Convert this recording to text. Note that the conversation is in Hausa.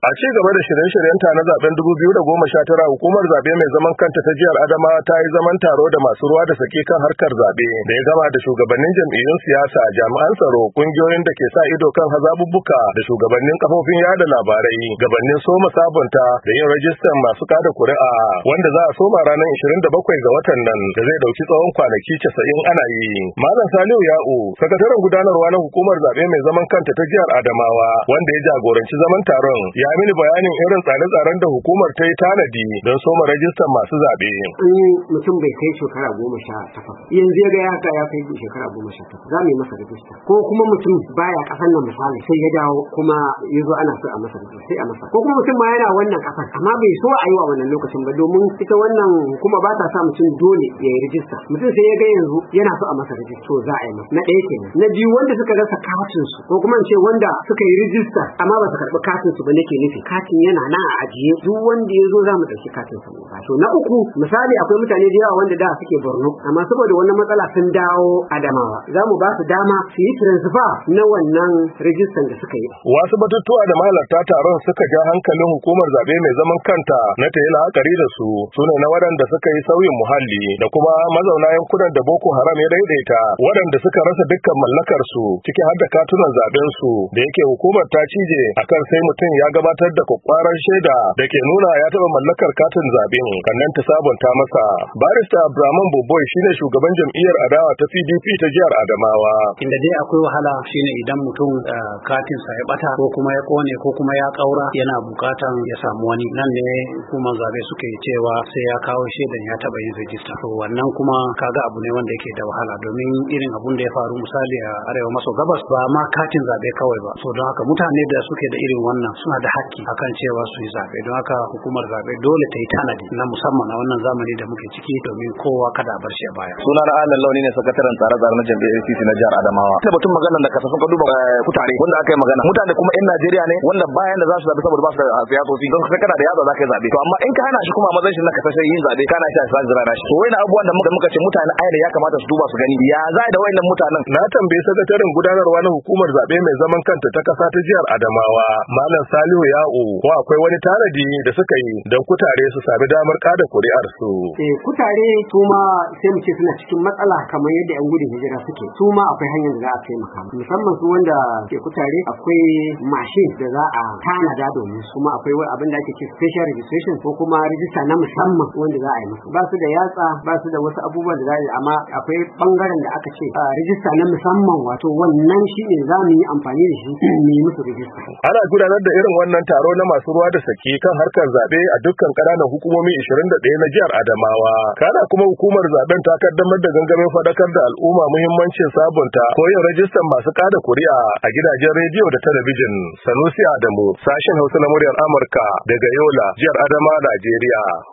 A ci gaba da shirye-shiryenta na zaben 2019, hukumar zabe mai zaman kanta ta jihar Adamawa ta yi zaman taro da masu ruwa da sake kan harkar zabe da ya gama da shugabannin jam'iyyun siyasa, jami'an tsaro, kungiyoyin da ke sa ido kan hazabubbuka da shugabannin kafofin yada labarai, gabanin soma sabunta da yin rajistan masu kada kuri'a wanda za a soma ranar 27 ga watan nan da zai dauki tsawon kwanaki 90 ana yi. Malam Salihu Ya'u, sakataren gudanarwa na hukumar zabe mai zaman kanta ta jihar Adamawa, wanda ya jagoranci zaman taron, ya mini bayanin irin tsare-tsaren da hukumar ta yi tanadi don soma rajistar masu zaɓe. Mutum bai kai shekara 18 yanzu ya ga ya kai shekara 18 za mu yi masa rajista, ko kuma mutum baya ƙasar nan misali sai ya dawo kuma ya zo ana so a masa rajista sai a masa, ko kuma mutum ma yana wannan ƙasar amma bai so a yi wa wannan lokacin ba, domin ita wannan hukuma ba ta sa mutum dole ya yi rajista. Mutum sai ya ga yanzu yana so a masa rajista to za a yi masa. Na ɗaya kenan. Na biyu, wanda suka rasa katin su ko kuma in ce wanda suka yi rajista amma ba su karɓi katin su ba nake nufi, katin yana nan a ajiye, duk wanda ya zo za mu ɗauki katin sa. To na uku, misali akwai mutane da yawa wanda da suke Borno amma saboda wannan matsala sun dawo Adamawa, za mu ba su dama su yi transfer na wannan rijistan da suka yi. Wasu batutuwa da mahalarta taron suka ja hankalin hukumar zabe mai zaman kanta na ta yi la'akari da su sune na waɗanda suka yi sauyin muhalli da kuma mazauna yankunan da Boko Haram ya daidaita, waɗanda suka rasa dukkan mallakar su ciki har da katunan zaben su, da yake hukumar ta cije akan sai mutum ya gabatar da kwakwaran shaida da ke nuna ya taɓa mallakar katin zaben kannan ta sabunta masa. Barista Abraman Boboy shine shugaban jam'iyyar adawa ta PDP ta jihar Adamawa. Inda dai akwai wahala shine idan mutum katin sa ya bata ko kuma ya kone ko kuma ya kaura, yana bukatan ya samu wani, nan ne hukumar zabe suke cewa sai ya kawo shaidan ya taɓa yin rajista. To wannan kuma kaga abu ne wanda yake da wahala, domin irin abun da ya faru misali a arewa maso gabas ba ma katin zabe kawai ba. So don haka mutane da suke da irin wannan suna da haƙƙi akan cewa su yi zabe, don haka hukumar zabe dole ta yi tanadi na musamman a wannan zamani da muke ciki domin kowa kada a bar shi a baya. Suna na Alan Launi ne, sakataren tsare-tsare na jam'iyyar APC na jihar Adamawa. Ta batun magana da kasafin ka duba kutare wanda aka yi magana, mutane kuma 'yan Najeriya ne wanda bayan da za su zabe saboda ba su da siyasoci, don kai kana da yatsa za ka yi zabe. To amma in ka hana shi kuma a matsayin shi na kasashen yin zabe kana shi a sa zira shi. To wayannan abubuwan da muka ce mutane ayyana ya kamata su duba su gani ya za da wayannan mutanen. Na tambayi sakataren gudanarwa na hukumar zabe mai zaman kanta ta kasa ta jihar Adamawa, Malam Salihu Ya'u, ko akwai wani tanadi da suka yi don kutare su sami damar kada kuri'ar su. Kutare su ma sai mu ce suna cikin matsala kamar yadda 'yan gudun hijira suke, su ma akwai hanyar da za a taimaka musamman su wanda ke kutare, akwai mashin da za a tanada domin su, kuma akwai abin da ake ce special registration ko kuma rijista na musamman wanda za a yi musu. Ba su da yatsa, ba su da wasu abubuwan da za a yi, amma akwai bangaren da aka ce rijista na musamman, wato wannan shine za mu yi amfani da shi mu yi musu rijista. Ana gudanar da irin wannan taro na masu ruwa da saki kan harkar zabe a dukkan ƙananan hukumomi 21 na jihar Adamawa. Kana kuma hukumar zaben ta kaddamar da gangamin fadakar da al'umma muhimmancin sabunta ko yin rajistar masu kada kuri'a a gidajen rediyo da talabijin. Sanusi Adamu, sashen Hausa na muryar Amurka daga Yola, jihar Adamawa, Najeriya.